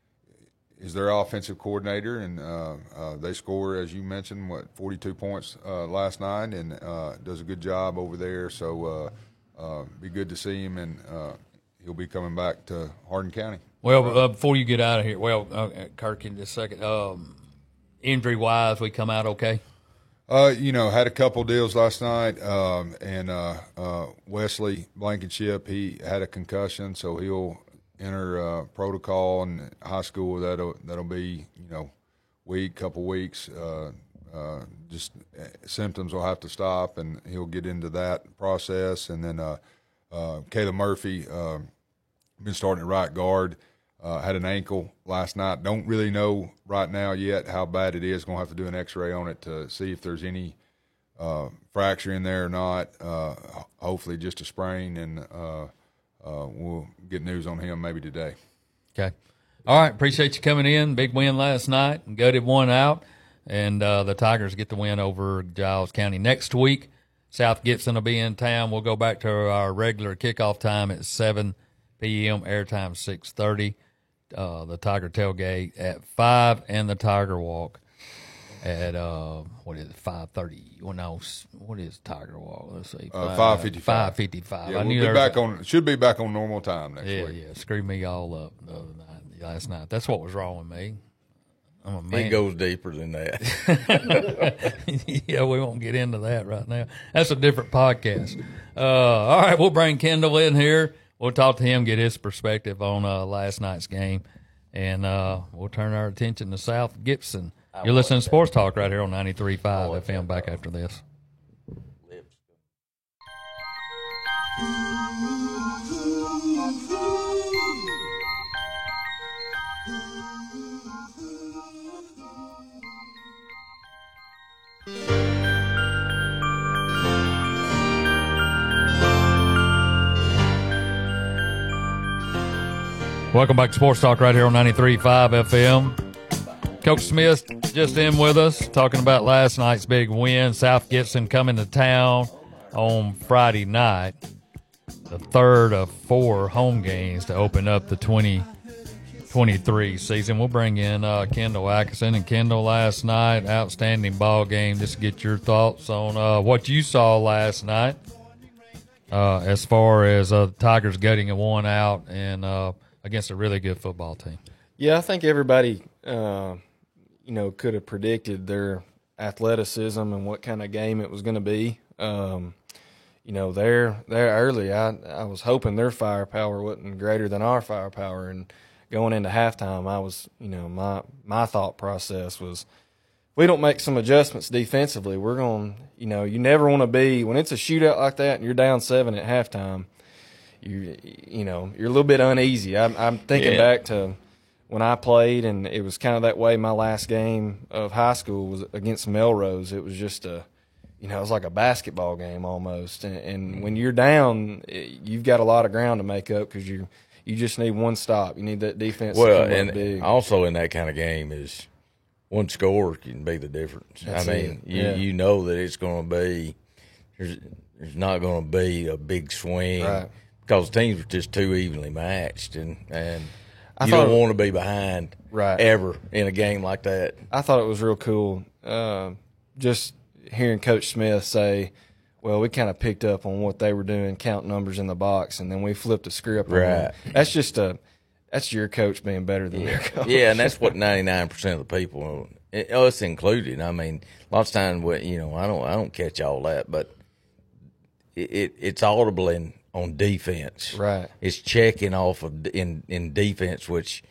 is their offensive coordinator, and uh, uh, they score, as you mentioned, what, forty-two points uh, last night, and uh, does a good job over there. So uh, uh, be good to see him, and uh, he'll be coming back to Hardin County. Well, uh, before you get out of here, well, uh, Kirk, in just a second, um, injury-wise, we come out okay? Uh, you know, had a couple deals last night, um, and uh, uh, Wesley Blankenship, he had a concussion, so he'll enter uh, protocol in high school. That'll that'll be, you know, week, couple weeks. Uh, uh, just symptoms will have to stop, and he'll get into that process. And then uh, uh, Kayla Murphy, uh, been starting at right guard. Uh, had an ankle last night. Don't really know right now yet how bad it is. Going to have to do an X-ray on it to see if there's any uh, fracture in there or not. Uh, hopefully just a sprain, and uh, uh, we'll get news on him maybe today. Okay. All right. Appreciate you coming in. Big win last night. Gutted one out, and uh, the Tigers get the win over Giles County. Next week, South Gibson will be in town. We'll go back to our regular kickoff time at seven p.m., airtime six thirty. Uh, the Tiger Tailgate at five, and the Tiger Walk at, uh, what is it, five thirty? Well, no, what is Tiger Walk? Let's see. Uh, five fifty-five. five fifty-five. Yeah, I we'll knew be there back was, on, should be back on normal time next yeah, week. Yeah, screwed me all up the other night, last night. That's what was wrong with me. I'm a man. It goes deeper than that. Yeah, we won't get into that right now. That's a different podcast. Uh, all right, we'll bring Kendall in here. We'll talk to him, get his perspective on uh, last night's game, and uh, we'll turn our attention to South Gibson. You're listening to Sports Talk right here on ninety-three point five F M. Back after this. Welcome back to Sports Talk right here on ninety-three point five F M. Coach Smith just in with us talking about last night's big win. South Gibson coming to town on Friday night, the third of four home games to open up the twenty twenty-three season. We'll bring in uh, Kendall Atkinson. And Kendall, last night, outstanding ball game. Just get your thoughts on uh, what you saw last night uh, as far as uh, the Tigers getting a one out and uh, against a really good football team. Yeah, I think everybody, uh, you know, could have predicted their athleticism and what kind of game it was going to be. Um, you know, there, there early, I, I was hoping their firepower wasn't greater than our firepower. And going into halftime, I was, you know, my my thought process was, if we don't make some adjustments defensively, we're going, you know, you never want to be, when it's a shootout like that and you're down seven at halftime, you you know, you're a little bit uneasy. I'm, I'm thinking Yeah. back to when I played, and it was kind of that way. My last game of high school was against Melrose. It was just a, you know, it was like a basketball game almost. And, and when you're down, you've got a lot of ground to make up because you you just need one stop. You need that defense Well, to come and up big. also in that kind of game is one score can be the difference. That's I mean, it. you Yeah. you know that it's going to be there's there's not going to be a big swing Right. because teams are just too evenly matched, and and I you thought- don't want to be behind Right. ever in a game like that. I thought it was real cool. Uh, just hearing Coach Smith say, well, we kind of picked up on what they were doing, count numbers in the box, and then we flipped the script. on Right. them. That's just a, that's your coach being better than their coach. Yeah, and that's what ninety-nine percent of the people, us included. I mean, lots of times, we- you know, I don't, I don't catch all that, but it, it it's audible in on defense. Right. It's checking off of in in defense, which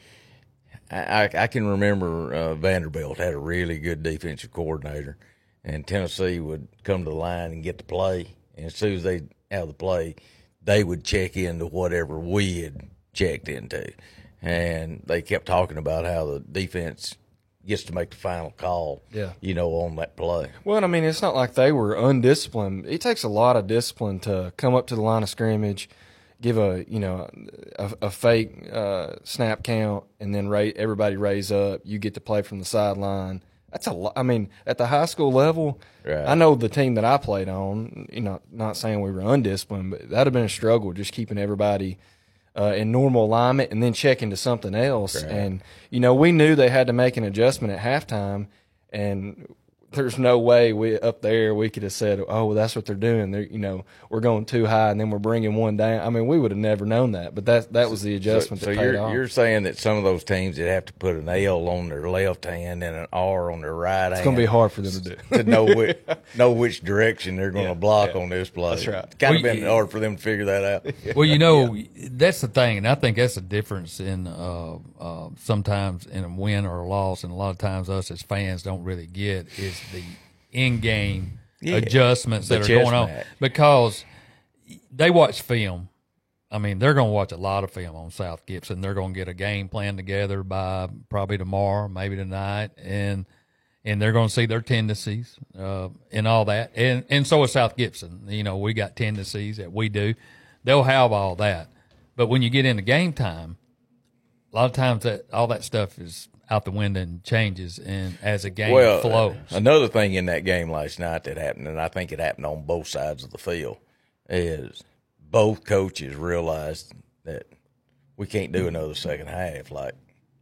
I I, I can remember uh, Vanderbilt had a really good defensive coordinator, and Tennessee would come to the line and get the play, and as soon as they have the play, they would check into whatever we had checked into. And they kept talking about how the defense gets to make the final call, Yeah. you know, on that play. Well, I mean, it's not like they were undisciplined. It takes a lot of discipline to come up to the line of scrimmage, give a, you know, a, a fake uh, snap count, and then ra- everybody raise up. You get to play from the sideline. That's a lot. I mean, at the high school level, Right. I know the team that I played on, you know, not saying we were undisciplined, but that would have been a struggle just keeping everybody uh, in normal alignment and then checking to something else. Right. And, you know, we knew they had to make an adjustment at halftime, and there's no way we up there we could have said, oh, well, that's what they're doing. They're, you know, we're going too high and then we're bringing one down. I mean, we would have never known that, but that that was the adjustment So, that so paid you're off. you're saying that some of those teams that have to put an L on their left hand and an R on their right hand. It's going to be hard for them to do. to know which know which direction they're going to Yeah, block yeah. on this play. That's right. Kind of Well, been you- hard for them to figure that out. Well, you know, that's the thing, and I think that's the difference in uh, uh, sometimes in a win or a loss, and a lot of times us as fans don't really get is the in-game Yeah. adjustments The that are chess going on match. because they watch film. I mean, they're going to watch a lot of film on South Gibson. They're going to get a game plan together by probably tomorrow, maybe tonight, and and they're going to see their tendencies uh, and all that. And and so is South Gibson. You know, we got tendencies that we do. They'll have all that. But when you get into game time, a lot of times that all that stuff is out the window and changes and as a game Well, flows. another thing in that game last night that happened, and I think it happened on both sides of the field, is both coaches realized that we can't do another second half like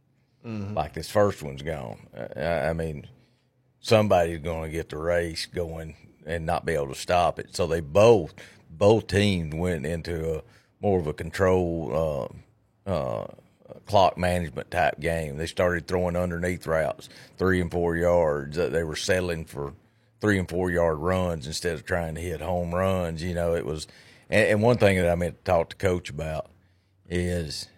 like this first one's gone. I, I mean, somebody's going to get the race going and not be able to stop it. So they both both teams went into a more of a control uh, uh, clock management type game. They started throwing underneath routes, three and four yards. They were settling for three and four yard runs instead of trying to hit home runs. You know, it was. And, and one thing that I meant to talk to Coach about is,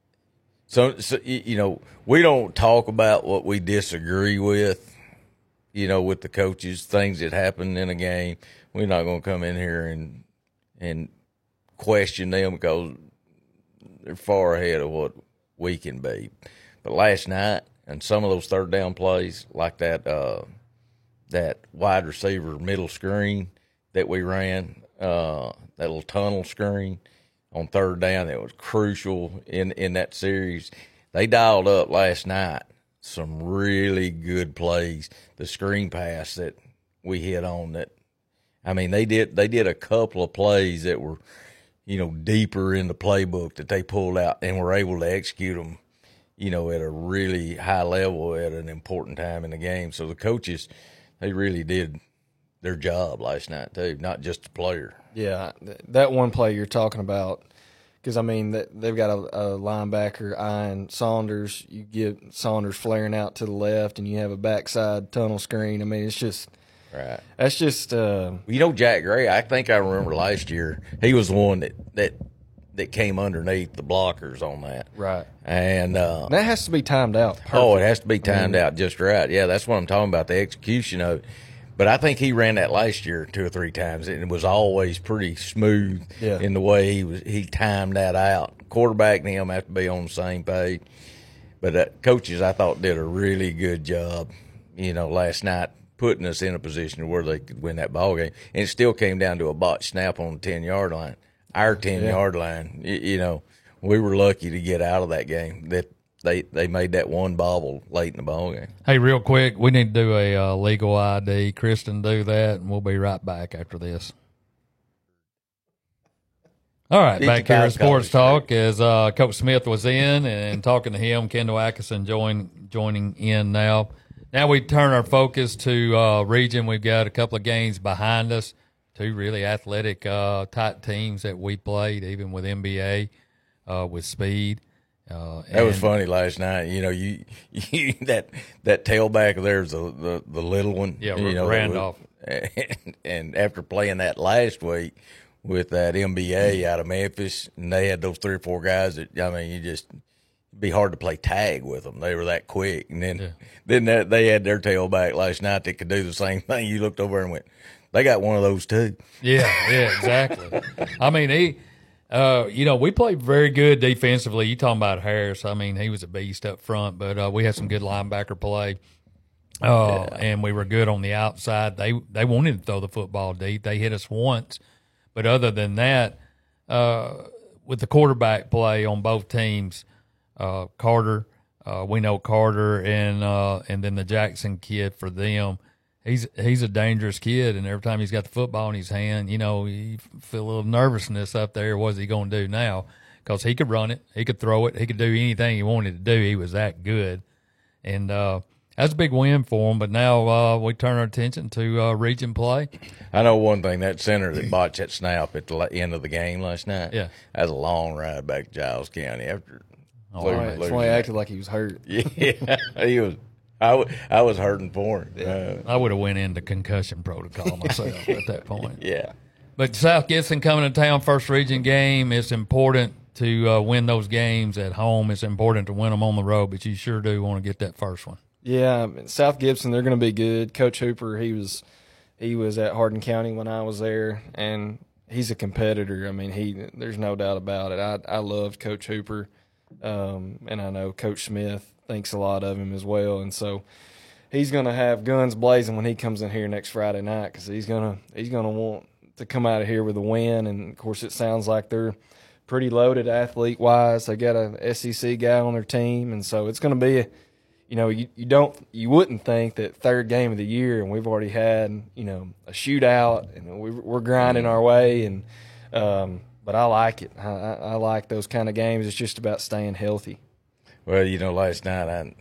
so, so you know, we don't talk about what we disagree with. You know, with the coaches, things that happen in a game. We're not going to come in here and and question them because they're far ahead of what we can be. But last night, and some of those third down plays, like that uh, that wide receiver middle screen that we ran, uh, that little tunnel screen, on third down that was crucial in, in that series. They dialed up last night some really good plays. The screen pass that we hit on that, I mean, they did they did a couple of plays that were, you know, deeper in the playbook that they pulled out and were able to execute them, you know, at a really high level at an important time in the game. So the coaches, they really did their job last night too, not just the player. Yeah, that one play you're talking about, because, I mean, they've got a, a linebacker eyeing Saunders. You get Saunders flaring out to the left, and you have a backside tunnel screen. I mean, it's just – Right. That's just uh, – You know, Jack Gray, I think I remember last year, he was the one that, that, that came underneath the blockers on that. right. And uh, That has to be timed out. Perfect. oh, it has to be timed I mean, out just right. Yeah, that's what I'm talking about, the execution of it. But I think he ran that last year two or three times, and it was always pretty smooth Yeah. in the way he was he timed that out. Quarterback and him have to be on the same page. But uh, coaches, I thought, did a really good job, you know, last night, putting us in a position where they could win that ball game. And it still came down to a botched snap on the ten-yard line. Our ten-yard yeah. line, you, you know, we were lucky to get out of that game. That They they made that one bobble late in the ball game. Hey, real quick, we need to do a uh, legal I D. Kristen, do that, and we'll be right back after this. All right, back here at Sports Talk as uh, Coach Smith was in and talking to him. Kendall Atkinson join, joining in now. Now we turn our focus to uh, region. We've got a couple of games behind us, two really athletic, uh, tight teams that we played, even with N B A, uh, with speed. Uh, that was funny last night. You know, you, you that that tailback there's the, the the little one. Yeah, you know, Randolph. And, and after playing that last week with that N B A out of Memphis, and they had those three or four guys that, I mean, you just it'd be hard to play tag with them. They were that quick. And then yeah. then that, they had their tailback last night that could do the same thing. You looked over and went, they got one of those too. Yeah, yeah, exactly. I mean, he. Uh, you know, we played very good defensively. You talking about Harris? I mean, he was a beast up front, but uh, we had some good linebacker play, uh, yeah. and we were good on the outside. They they wanted to throw the football deep. They hit us once, but other than that, uh, with the quarterback play on both teams, uh, Carter, uh, we know Carter, and uh, and then the Jackson kid for them. He's he's a dangerous kid, and every time he's got the football in his hand, you know, you feel a little nervousness up there. What's he going to do now? Because he could run it, he could throw it, he could do anything he wanted to do. He was that good, and uh, that's a big win for him. But now uh, we turn our attention to uh, region play. I know one thing, that center that botched that snap at the end of the game last night, yeah, that was a long ride back to Giles County after. Oh, right. That's why he acted like he was hurt. Yeah, he was. I, w- I was hurting for him. Uh, I would have went into concussion protocol myself at that point. Yeah. But South Gibson coming to town, first region game. It's important to uh, win those games at home. It's important to win them on the road, but you sure do want to get that first one. Yeah, South Gibson, they're going to be good. Coach Hooper, he was he was at Hardin County when I was there, and he's a competitor. I mean, he there's no doubt about it. I I love Coach Hooper, um, and I know Coach Smith thinks a lot of him as well, and so he's going to have guns blazing when he comes in here next Friday night, because he's going to he's going to want to come out of here with a win. And of course, it sounds like they're pretty loaded athlete wise. They got a S E C guy on their team, and so it's going to be a, you know, you, you don't you wouldn't think that third game of the year, and we've already had, you know, a shootout, and we, we're grinding our way, and um, but I like it. I, I like those kind of games. It's just about staying healthy. Well, you know, last night I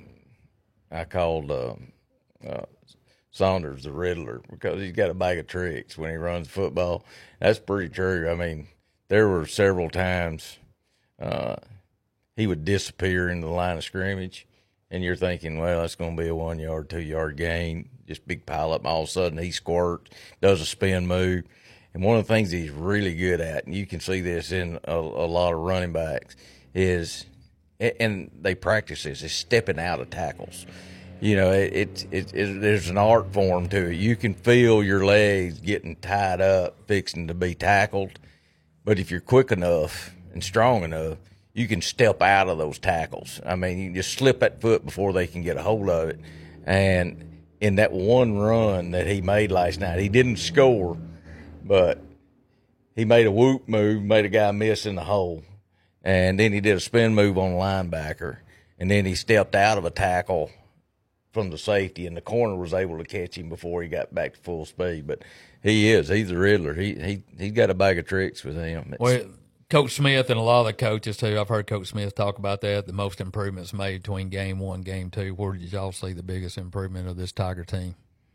I called uh, uh, Saunders the Riddler, because he's got a bag of tricks when he runs football. That's pretty true. I mean, there were several times uh, he would disappear into the line of scrimmage, and you're thinking, well, it's going to be a one-yard, two-yard gain, just big pile-up. All of a sudden he squirts, does a spin move. And one of the things he's really good at, and you can see this in a, a lot of running backs, is – and they practice this, is stepping out of tackles. You know, it, it, it, there's an art form to it. You can feel your legs getting tied up, fixing to be tackled. But if you're quick enough and strong enough, you can step out of those tackles. I mean, you can just slip that foot before they can get a hold of it. And in that one run that he made last night, he didn't score, but he made a whoop move, made a guy miss in the hole, and then he did a spin move on the linebacker, and then he stepped out of a tackle from the safety, and the corner was able to catch him before he got back to full speed. But he is, he's a Riddler. He he he's got a bag of tricks with him. It's, Well, Coach Smith and a lot of the coaches too. I've heard Coach Smith talk about that. The most improvements made between game one, game two. Where did y'all see the biggest improvement of this Tiger team?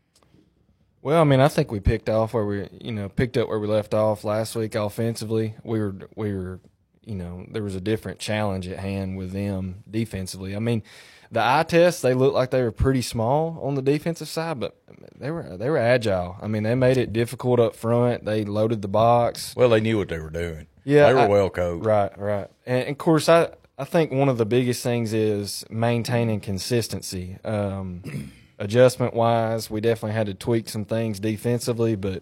Well, I mean, I think we picked off where we, you know, picked up where we left off last week offensively. We were, we were, you know, there was a different challenge at hand with them defensively. I mean, the eye test, they looked like they were pretty small on the defensive side, but they were they were agile. I mean, they made it difficult up front. They loaded the box. well, they knew what they were doing. Yeah, they were I- well coached. Right, right. And, and of course, I, I think one of the biggest things is maintaining consistency. Um, adjustment wise, we definitely had to tweak some things defensively, but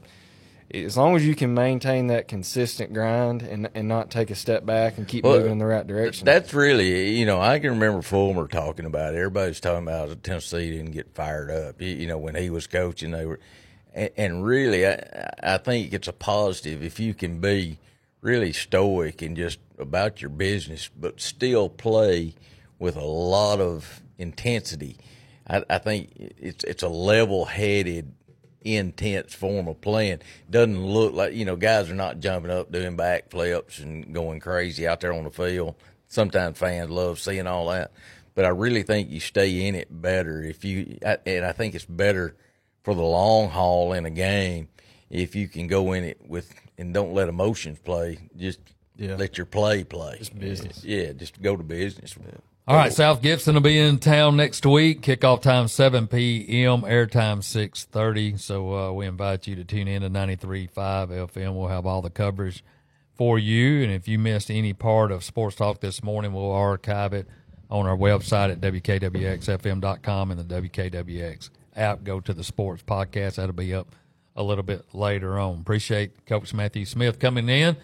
as long as you can maintain that consistent grind and and not take a step back and keep Well, moving in the right direction. That's really, you know, I can remember Fulmer talking about it. Everybody's talking about Tennessee didn't get fired up. You, you know, when he was coaching, they were, and, and really, I, I think it's a positive if you can be really stoic and just about your business, but still play with a lot of intensity. I, I think it's it's a level-headed, intense form of playing. Doesn't look like, you know, guys are not jumping up doing backflips and going crazy out there on the field. Sometimes fans love seeing all that, but I really think you stay in it better if you. And I think it's better for the long haul in a game if you can go in it with and don't let emotions play. Just Yeah. let your play play. Just business. Yeah, just go to business. All right, South Gibson will be in town next week. Kickoff time seven p.m., airtime six thirty. So uh, we invite you to tune in to ninety-three point five F M. We'll have all the coverage for you. And if you missed any part of Sports Talk this morning, we'll archive it on our website at W K W X F M dot com and the W K W X app. Go to the Sports Podcast. That'll be up a little bit later on. Appreciate Coach Matthew Smith coming in.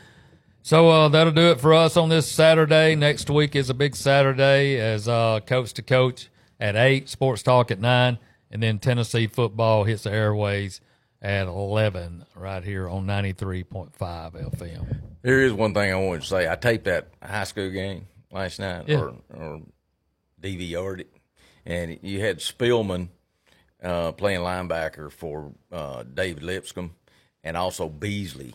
So uh, that'll do it for us on this Saturday. Next week is a big Saturday as uh, Coach to Coach at eight, Sports Talk at nine, and then Tennessee football hits the airways at eleven right here on ninety-three point five F M. There is one thing I wanted to say. I taped that high school game last night, Yeah. or, or D V R'd it, and you had Spillman uh, playing linebacker for uh, David Lipscomb, and also Beasley,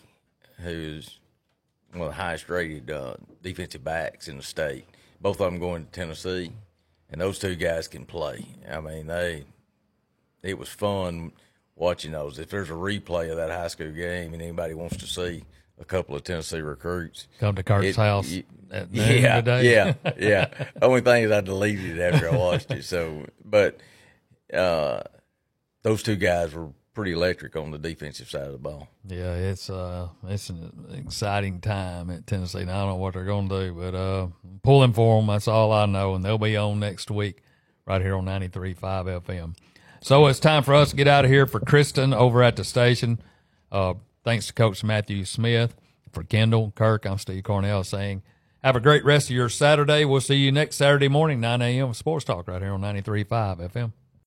who's one of the highest rated uh, defensive backs in the state. Both of them going to Tennessee, and those two guys can play. I mean, they it was fun watching those. If there's a replay of that high school game and anybody wants to see a couple of Tennessee recruits, Come to Kurt's it- house y- at noon yeah, today. yeah, yeah. Only thing is I deleted it after I watched it. So, but uh, those two guys were pretty electric on the defensive side of the ball. Yeah, it's uh, it's an exciting time at Tennessee. And I don't know what they're going to do, but uh, pulling for them, that's all I know. And they'll be on next week right here on ninety-three point five F M. So it's time for us to get out of here. For Kristen over at the station, uh, thanks to Coach Matthew Smith. For Kendall, Kirk, I'm Steve Cornell saying have a great rest of your Saturday. We'll see you next Saturday morning, nine a.m. Sports Talk right here on ninety-three point five F M.